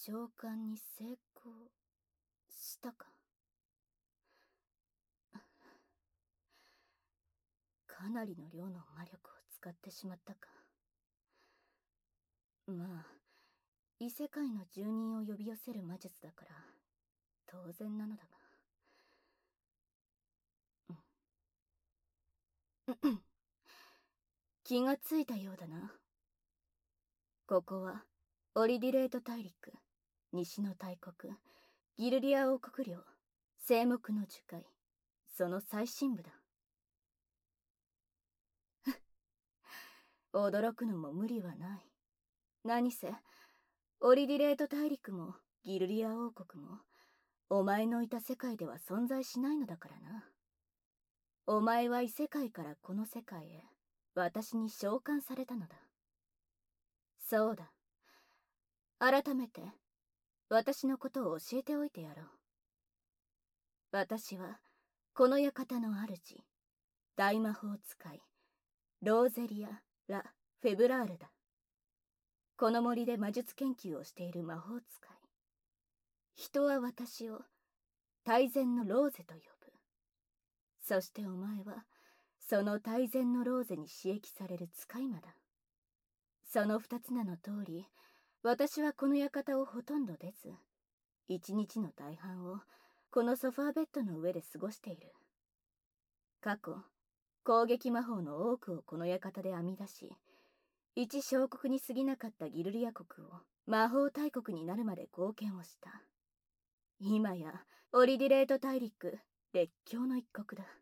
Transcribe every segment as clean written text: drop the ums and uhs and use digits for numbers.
召喚に成功したか。かなりの量の魔力を使ってしまったか。まあ、異世界の住人を呼び寄せる魔術だから当然なのだが。気がついたようだな。ここはオリディレート大陸、西の大国ギルリア王国領聖木の樹海、その最深部だ。驚くのも無理はない。何せオリディレート大陸もギルリア王国もお前のいた世界では存在しないのだからな。お前は異世界からこの世界へ私に召喚されたのだ。そうだ。改めて私のことを教えておいてやろう。私はこの館の主、大魔法使いローゼリア・ラ・フェブラールだ。この森で魔術研究をしている魔法使い。人は私を大前のローゼと呼ぶ。そしてお前はその大前のローゼに刺激される使い魔だ。その二つ名の通り、私はこの館をほとんど出ず、一日の大半をこのソファーベッドの上で過ごしている。過去、攻撃魔法の多くをこの館で編み出し、一小国に過ぎなかったギルリア国を魔法大国になるまで貢献をした。今やオリディレート大陸列強の一国だ。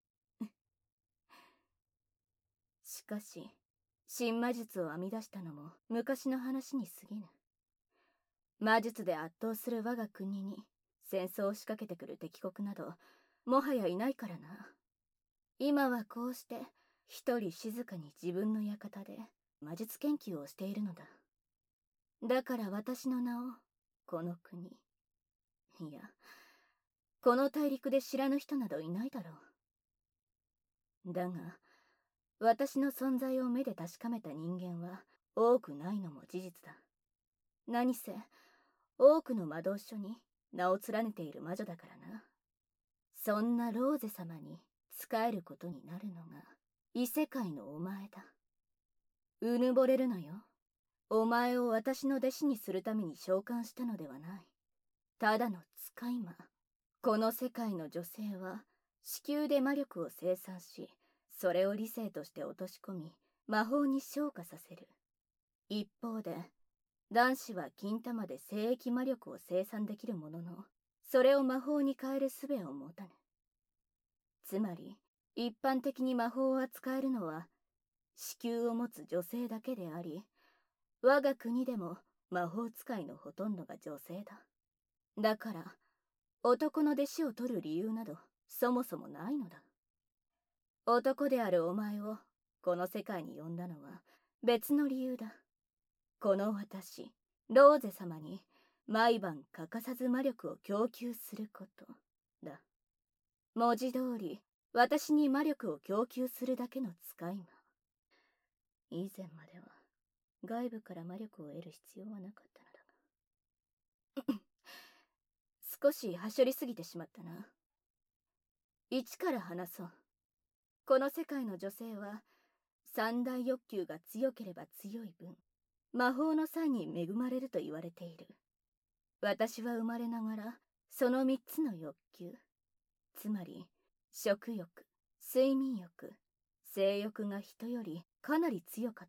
しかし新魔術を編み出したのも昔の話に過ぎぬ。魔術で圧倒する我が国に戦争を仕掛けてくる敵国などもはやいないからな。今はこうして一人静かに自分の館で魔術研究をしているのだ。だから私の名をこの国、いやこの大陸で知らぬ人などいないだろう。だが私の存在を目で確かめた人間は多くないのも事実だ。何せ多くの魔導書に名を連ねている魔女だからな。そんなローゼ様に仕えることになるのが異世界のお前だ。うぬぼれるなよ。お前を私の弟子にするために召喚したのではない。ただの使い魔。この世界の女性は子宮で魔力を生産し、それを理性として落とし込み魔法に昇華させる。一方で男子は金玉で精液魔力を生産できるものの、それを魔法に変える術を持たぬ。つまり一般的に魔法を扱えるのは子宮を持つ女性だけであり、我が国でも魔法使いのほとんどが女性だ。だから男の弟子を取る理由などそもそもないのだ。男であるお前をこの世界に呼んだのは別の理由だ。この私ローゼ様に毎晩欠かさず魔力を供給することだ。文字通り私に魔力を供給するだけの使い魔。以前までは外部から魔力を得る必要はなかったのだが少しはしょりすぎてしまったな。一から話そう。この世界の女性は三大欲求が強ければ強い分魔法の際に恵まれると言われている。私は生まれながらその三つの欲求、つまり食欲、睡眠欲、性欲が人よりかなり強かった。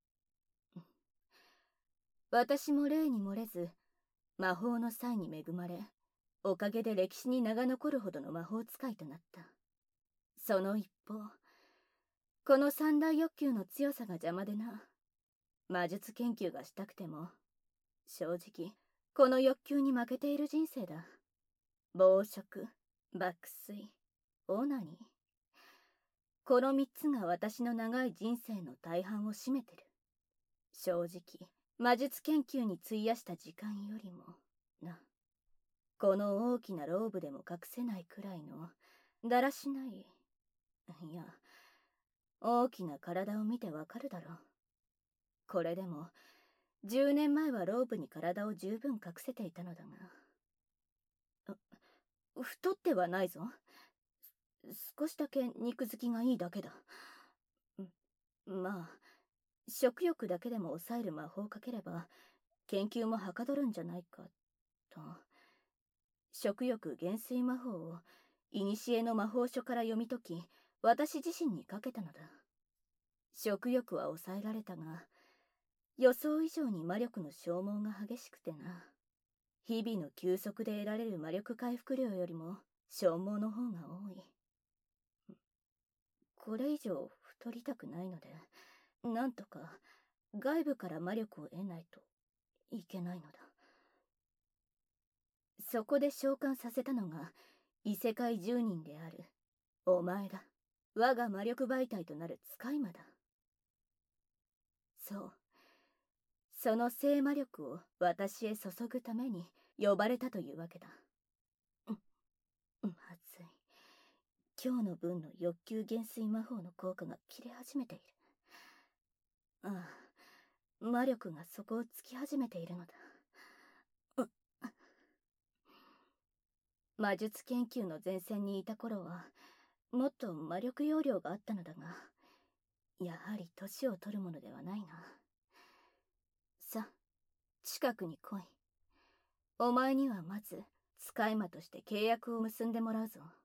私も例に漏れず魔法の際に恵まれ、おかげで歴史に名が残るほどの魔法使いとなった。その一方、この三大欲求の強さが邪魔でな。魔術研究がしたくても正直この欲求に負けている人生だ。暴食、爆睡、オナニー、この三つが私の長い人生の大半を占めてる。正直魔術研究に費やした時間よりもな。この大きなローブでも隠せないくらいのだらしない、いや大きな体を見てわかるだろう。これでも 10年前はローブに体を十分隠せていたのだが。太ってはないぞ。少しだけ肉付きがいいだけだ。まあ、食欲だけでも抑える魔法をかければ、研究もはかどるんじゃないか、と。食欲減衰魔法を、古の魔法書から読み解き、私自身にかけたのだ。食欲は抑えられたが、予想以上に魔力の消耗が激しくてな。日々の休息で得られる魔力回復量よりも消耗の方が多い。これ以上太りたくないので、なんとか外部から魔力を得ないといけないのだ。そこで召喚させたのが異世界住人であるお前だ。我が魔力媒体となる使い魔だ。そう、その聖魔力を私へ注ぐために呼ばれたというわけだ。まずい。今日の分の欲求減衰魔法の効果が切れ始めている。ああ、魔力が底をつき始めているのだ。魔術研究の前線にいた頃はもっと魔力容量があったのだが、やはり年を取るものではないな。さ、近くに来い。お前にはまず使い魔として契約を結んでもらうぞ。